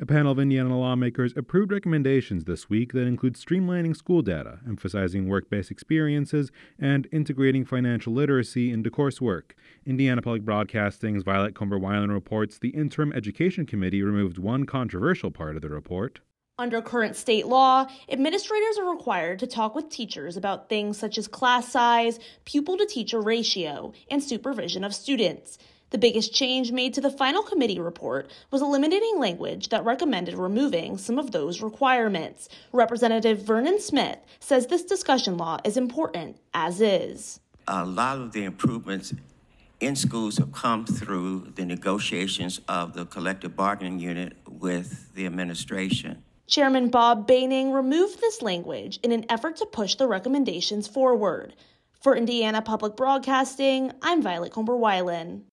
A panel of Indiana lawmakers approved recommendations this week that include streamlining school data, emphasizing work-based experiences, and integrating financial literacy into coursework. Indiana Public Broadcasting's Violet Comber-Weiland reports the Interim Education Committee removed one controversial part of the report. Under current state law, administrators are required to talk with teachers about things such as class size, pupil-to-teacher ratio, and supervision of students. The biggest change made to the final committee report was eliminating language that recommended removing some of those requirements. Representative Vernon Smith says this discussion law is important as is. A lot of the improvements in schools have come through the negotiations of the collective bargaining unit with the administration. Chairman Bob Baining removed this language in an effort to push the recommendations forward. For Indiana Public Broadcasting, I'm Violet Comber-Weiland.